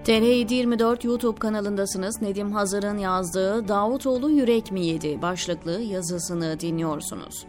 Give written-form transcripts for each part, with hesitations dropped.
TR724 YouTube kanalındasınız. Nedim Hazır'ın yazdığı Davutoğlu yürek mi yedi başlıklı yazısını dinliyorsunuz.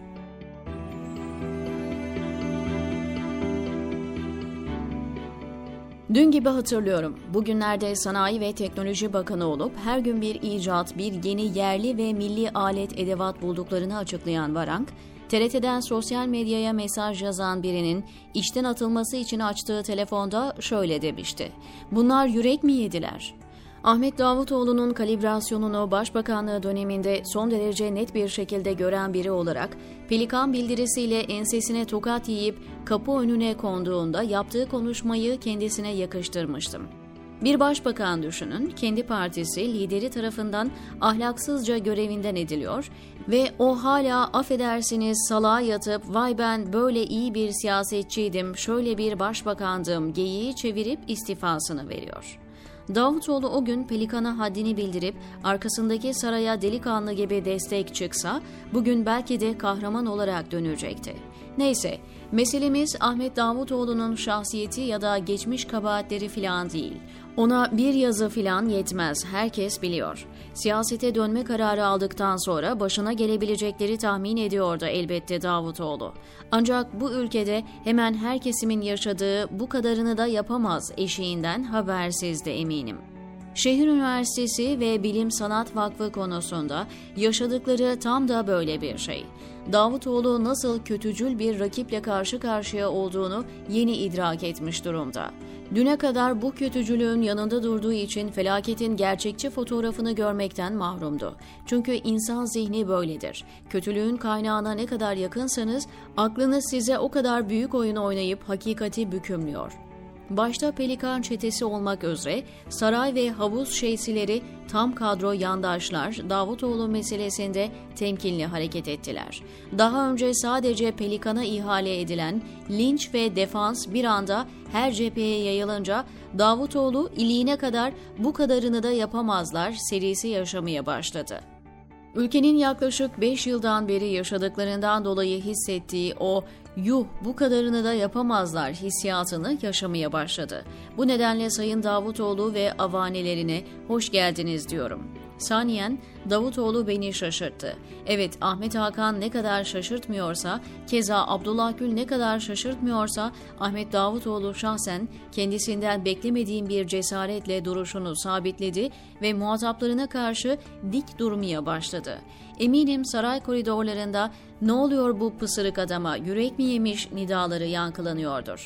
Dün gibi hatırlıyorum. Bugünlerde Sanayi ve Teknoloji Bakanı olup her gün bir icat, bir yeni yerli ve milli alet edevat bulduklarını açıklayan Varank, TRT'den sosyal medyaya mesaj yazan birinin işten atılması için açtığı telefonda şöyle demişti: "Bunlar yürek mi yediler?" Ahmet Davutoğlu'nun kalibrasyonunu Başbakanlığı döneminde son derece net bir şekilde gören biri olarak Pelikan bildirisiyle ensesine tokat yiyip kapı önüne konduğunda yaptığı konuşmayı kendisine yakıştırmıştım. Bir başbakan düşünün, kendi partisi lideri tarafından ahlaksızca görevinden ediliyor ve o hala affedersiniz salağa yatıp "Vay ben böyle iyi bir siyasetçiydim, şöyle bir başbakandım" geyiği çevirip istifasını veriyor. Davutoğlu o gün Pelikan'a haddini bildirip arkasındaki saraya delikanlı gibi destek çıksa bugün belki de kahraman olarak dönecekti. Neyse, meselemiz Ahmet Davutoğlu'nun şahsiyeti ya da geçmiş kabahatleri filan değil. Ona bir yazı filan yetmez, herkes biliyor. Siyasete dönme kararı aldıktan sonra başına gelebilecekleri tahmin ediyordu elbette Davutoğlu. Ancak bu ülkede hemen her kesimin yaşadığı bu kadarını da yapamaz eşiğinden habersizdi eminim. Şehir Üniversitesi ve Bilim Sanat Vakfı konusunda yaşadıkları tam da böyle bir şey. Davutoğlu nasıl kötücül bir rakiple karşı karşıya olduğunu yeni idrak etmiş durumda. Düne kadar bu kötücülüğün yanında durduğu için felaketin gerçekçi fotoğrafını görmekten mahrumdu. Çünkü insan zihni böyledir. Kötülüğün kaynağına ne kadar yakınsanız aklınız size o kadar büyük oyun oynayıp hakikati bükümlüyor. Başta Pelikan çetesi olmak üzere saray ve havuz şeysileri tam kadro yandaşlar Davutoğlu meselesinde temkinli hareket ettiler. Daha önce sadece Pelikan'a ihale edilen linç ve defans bir anda her cepheye yayılınca Davutoğlu iliğine kadar bu kadarını da yapamazlar serisi yaşamaya başladı. Ülkenin yaklaşık 5 yıldan beri yaşadıklarından dolayı hissettiği o "yuh bu kadarını da yapamazlar" hissiyatını yaşamaya başladı. Bu nedenle Sayın Davutoğlu ve avanelerine hoş geldiniz diyorum. Saniyen Davutoğlu beni şaşırttı. Evet, Ahmet Hakan ne kadar şaşırtmıyorsa, keza Abdullah Gül ne kadar şaşırtmıyorsa, Ahmet Davutoğlu şahsen kendisinden beklemediğim bir cesaretle duruşunu sabitledi ve muhataplarına karşı dik durmaya başladı. Eminim saray koridorlarında "Ne oluyor bu pısırık adama, yürek mi yemiş?" nidaları yankılanıyordur.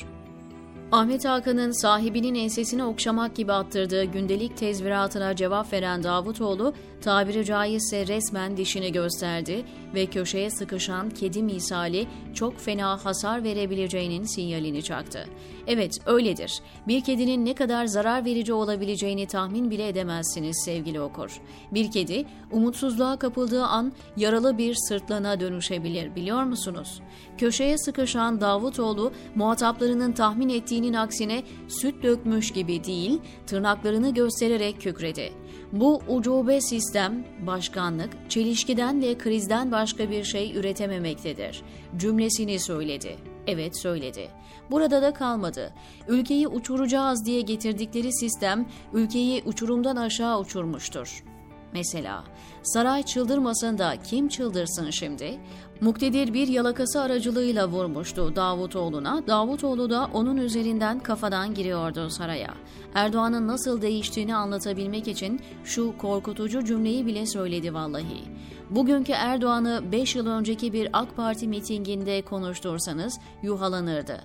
Ahmet Hakan'ın sahibinin ensesini okşamak gibi attırdığı gündelik tezviratına cevap veren Davutoğlu, tabiri caizse resmen dişini gösterdi ve köşeye sıkışan kedi misali çok fena hasar verebileceğinin sinyalini çaktı. Evet, öyledir. Bir kedinin ne kadar zarar verici olabileceğini tahmin bile edemezsiniz sevgili okur. Bir kedi, umutsuzluğa kapıldığı an yaralı bir sırtlana dönüşebilir, biliyor musunuz? Köşeye sıkışan Davutoğlu, muhataplarının tahmin ettiğinin aksine süt dökmüş gibi değil, tırnaklarını göstererek kükredi. Bu ucube sistem, başkanlık, çelişkiden ve krizden başka bir şey üretememektedir cümlesini söyledi. Evet, söyledi. Burada da kalmadı. Ülkeyi uçuracağız diye getirdikleri sistem, ülkeyi uçurumdan aşağı uçurmuştur. Mesela, saray çıldırmasın da kim çıldırsın şimdi? Muktedir bir yalakası aracılığıyla vurmuştu Davutoğlu'na, Davutoğlu da onun üzerinden kafadan giriyordu saraya. Erdoğan'ın nasıl değiştiğini anlatabilmek için şu korkutucu cümleyi bile söyledi vallahi. Bugünkü Erdoğan'ı 5 yıl önceki bir AK Parti mitinginde konuştursanız yuhalanırdı.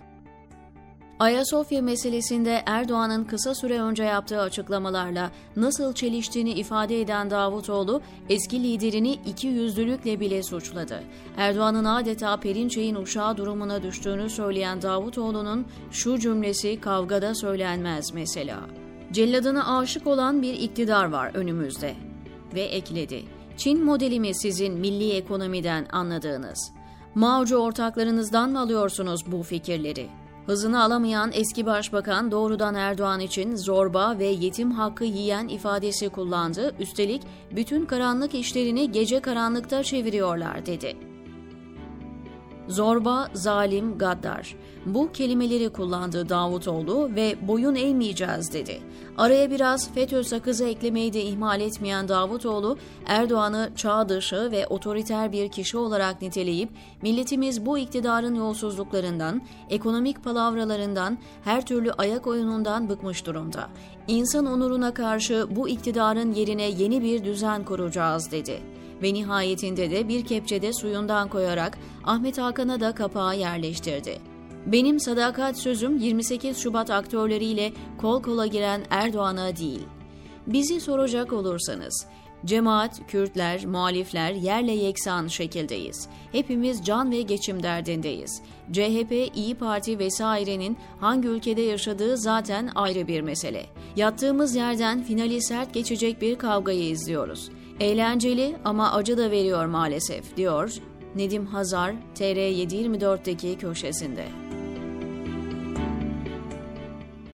Ayasofya meselesinde Erdoğan'ın kısa süre önce yaptığı açıklamalarla nasıl çeliştiğini ifade eden Davutoğlu, eski liderini ikiyüzlülükle bile suçladı. Erdoğan'ın adeta Perinçek'in uşağı durumuna düştüğünü söyleyen Davutoğlu'nun şu cümlesi kavgada söylenmez mesela. "Celladına aşık olan bir iktidar var önümüzde." Ve ekledi: "Çin modeli mi sizin milli ekonomiden anladığınız? Mao'cu ortaklarınızdan mı alıyorsunuz bu fikirleri?" Hızını alamayan eski başbakan doğrudan Erdoğan için zorba ve yetim hakkı yiyen ifadesi kullandı, üstelik bütün karanlık işlerini gece karanlıkta çeviriyorlar dedi. Zorba, zalim, gaddar. Bu kelimeleri kullandı Davutoğlu ve boyun eğmeyeceğiz dedi. Araya biraz FETÖ sakızı eklemeyi de ihmal etmeyen Davutoğlu, Erdoğan'ı çağ dışı ve otoriter bir kişi olarak niteleyip, milletimiz bu iktidarın yolsuzluklarından, ekonomik palavralarından, her türlü ayak oyunundan bıkmış durumda. İnsan onuruna karşı bu iktidarın yerine yeni bir düzen kuracağız dedi. Ve nihayetinde de bir kepçede suyundan koyarak Ahmet Hakan'a da kapağı yerleştirdi. Benim sadakat sözüm 28 Şubat aktörleriyle kol kola giren Erdoğan'a değil. Bizi soracak olursanız, cemaat, Kürtler, muhalifler yerle yeksan şekildeyiz. Hepimiz can ve geçim derdindeyiz. CHP, İYİ Parti vesairenin hangi ülkede yaşadığı zaten ayrı bir mesele. Yattığımız yerden finali sert geçecek bir kavgayı izliyoruz. Eğlenceli ama acı da veriyor maalesef, diyor Nedim Hazar, TR724'deki köşesinde.